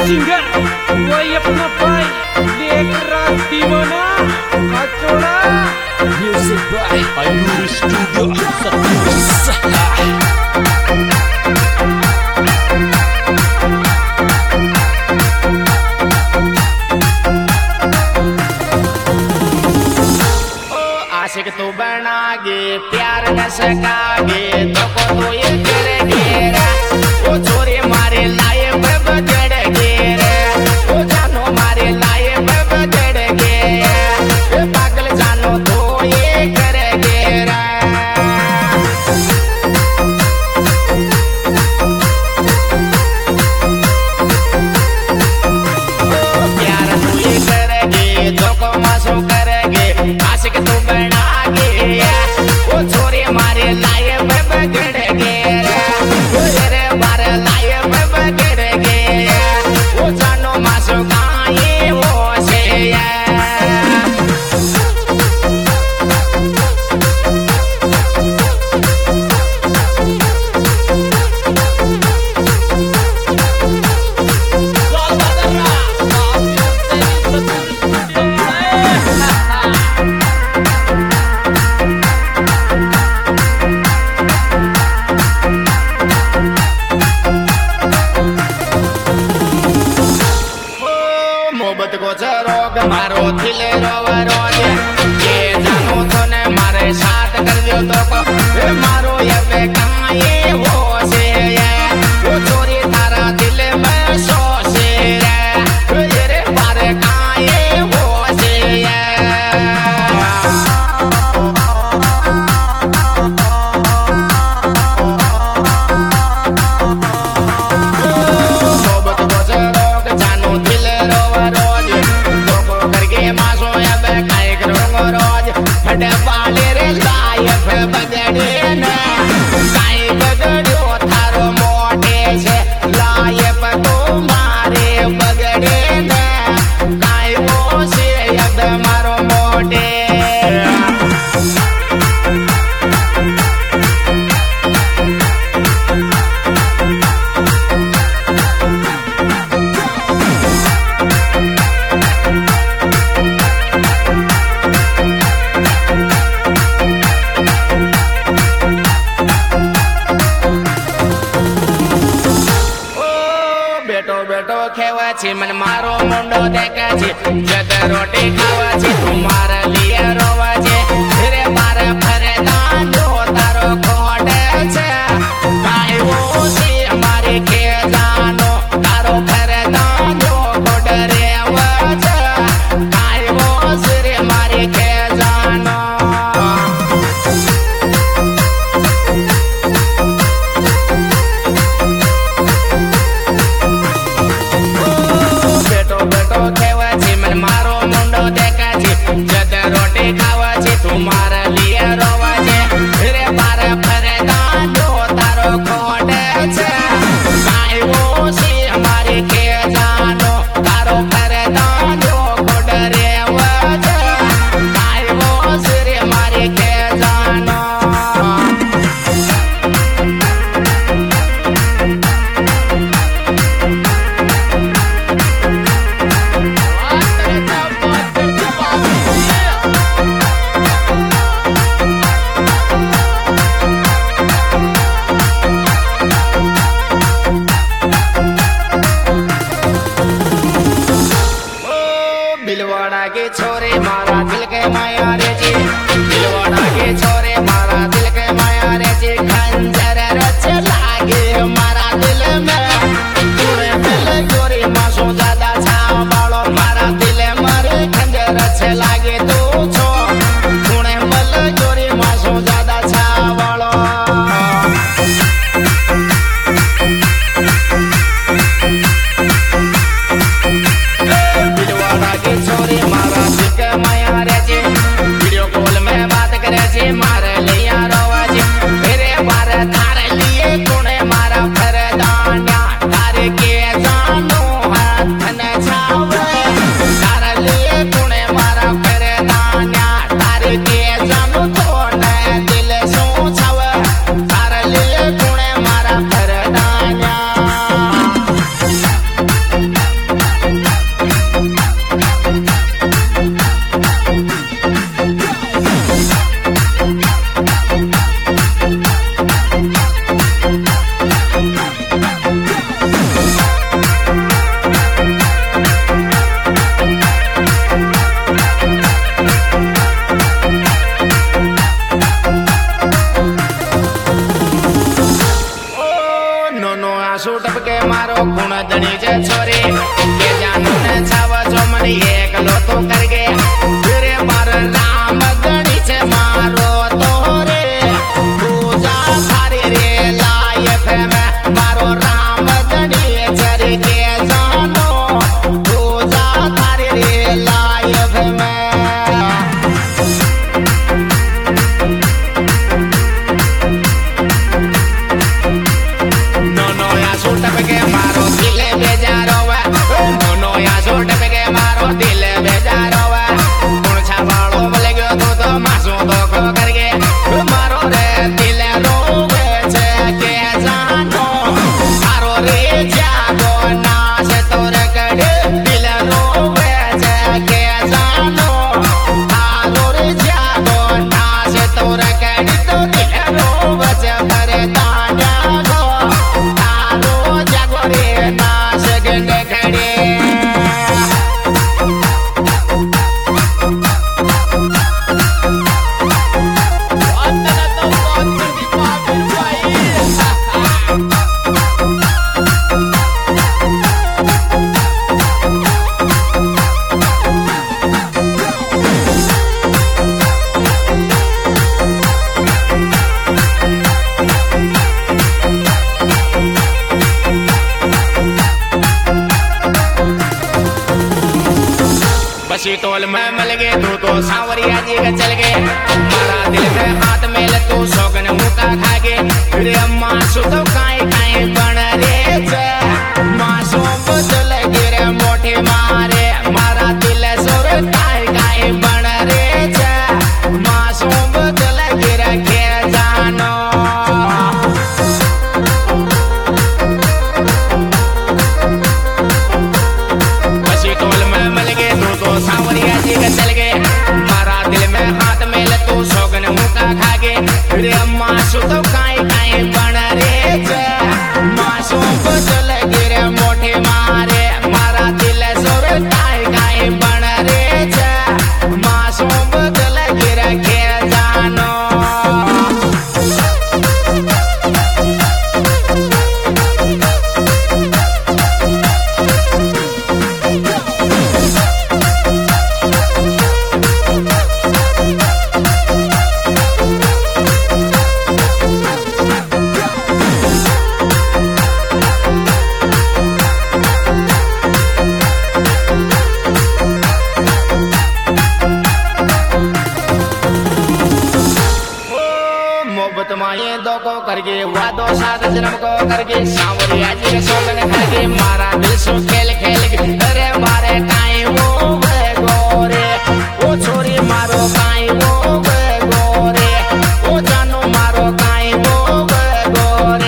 singer वही अपना भाई देख रहा दीवाना कचौड़ा म्यूजिक बाय आयुर स्टूडियो आशिक तू बनागे प्यार न सकागे तो को ये करेगे वो छोरे मारे लाए बब जड़गे वो जानो मारे लाए बब जड़गे पागल जानो तो ये करेगे प्यार तू ये करेगे तो को मासो करेगे आशिक तू बनागे वो छोरे मारे लाए बब जड़गे रे मारे लाए बब जड़गे वो जानो मासो गाए वो से मोहब्बत को रोग मारो थिले रोवा रोज ये जानो तो ने मारे साथ कर दियो तो को मारो ये बेकाये हो से वो चोरी तारा दिल में सो से रे बारे काये हो से फटे पाले रे लायक बगड़े न काई बगड़ो थारो मोटे से लायक तो मारे बगड़े न काई वो से अब मारो मोटे बेटो बेटो खेवा छी मन मारो मुंडो देखे छी जद रोटी खावा छी तुम्हारे लिए रोवा छी रे मारे फरे दांडो तारो खोटे छे काई वो सी हमारे के जानो तारो फरे दांडो खोट रे वछे काई वो सी रे मारे के जानो बेटो बेटो खेवा छी मन मारो मुंडो देखा छी जद रोटी खावा कुण दणी जे छोरी के जानू ने छाव जो मन एकलो तो करगे फिर बार राम दणी से मारो तोरे पूजा थारी रे लायक में मारो राम दणी चर के जानो पूजा थारी रे लायक में के मारो दिल बेजारो या छोट के मारो दिल बेजारो कौन छावाड़ो बोले गयो तो मासो तो को करके मारो रे दिल रोवे छे के जानो मारो रे जागो नाश तोर कड़े दिल रोवे छे के जानो मारो रे जागो नाश तोर कड़े तो दिल रोवे छे भरे ताजा नाश गंगे खड़े बसी तोल में मिल गए तू तो सांवरिया जी का चल गए मारा दिल में हाथ में ले तू सोगन मुका खा गे रे अम्मा सु तो काई काई बन रे छे मासो बदल गिरे मोटे मारे मारा दिल सोर काई काई बन रे छे मासो बदल गिरे के जानो बसी तोल में मिल गए तो सांवरिया जी का चल गए मारा दिल में हाथ में ले तू सोगन मुका खा गे रे अम्मा सु तो काई काई बन रे छे मासो बदल गिरे मोटे मारे मारा दिल सोर काई काई बन रे छे मासो बदल गिरे के जानो मोहब्बत माये दो को करके वादो सात जन्म को करके सांवरिया जी के सोगन करके मारा दिल सो खेल खेल के अरे मारे काई वो गोरे ओ छोरी मारो काई वो गोरे ओ जानो मारो काई वो गोरे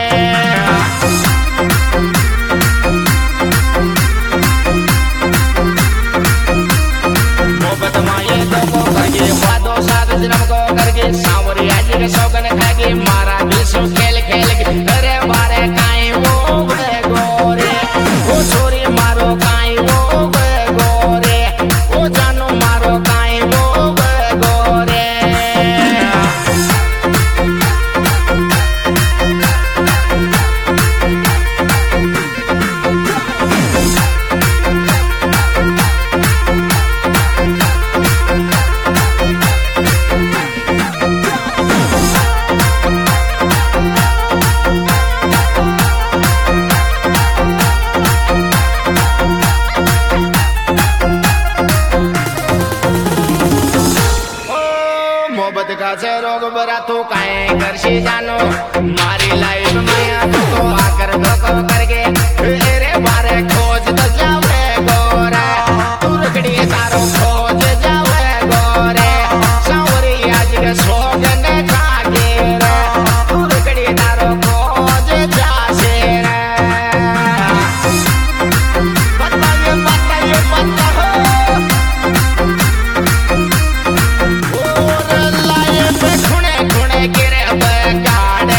मोहब्बत माये दो को करके वादो सात जन्म को करके सांवरिया जी के सोगन खाके मारा दिल सो खेल खेल के अरे मारे काई वो गोरे ओ छोरी मारो काई वो गोरे ओ जानो मारो काई वो गोरे मोहब्बत का से रोग बरा तू काहे करशी जानो मारी लाइफ में तो आकर धोखो करके तेरे बारे खोज तो जावे गोरे तू रखड़ी तारो खोज जावे गोरे सांवरिया जी के सोगन खाके रे तू रखड़ी तारो खोज जासे रे बताइए हो खुणे खुणे गिरे बगाड़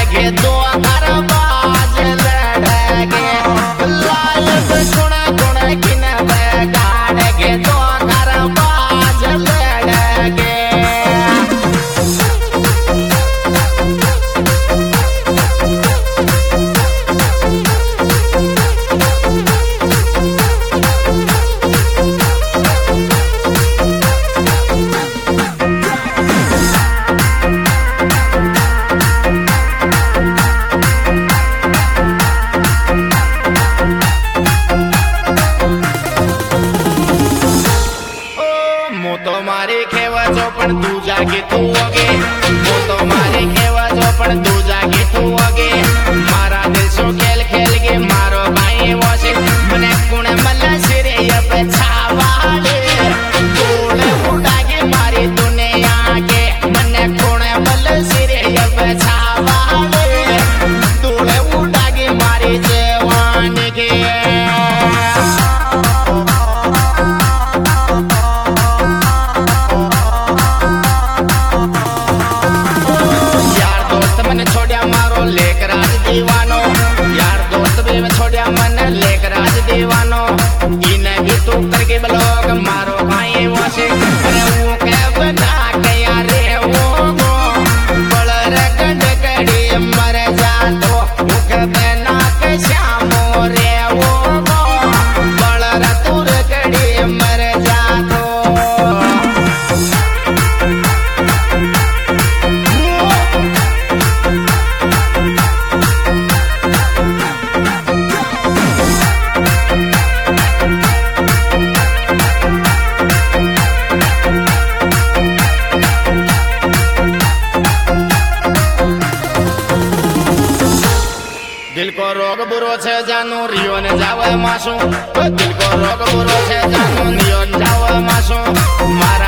दीवानो इने भी तू करके ब्लॉग मारो भाई वसे अरे वो के बना के यारे वो गो बलर गंड कड़ी मर जा तो मुख बना के श्यामो रे वो गो बलर तुर कड़ी मर जा तो दिल को रोग बुरो छे जानू रियो ने जावे मासू दिल को रोग बुरो छे जानू रियो ने जावे मासू मारा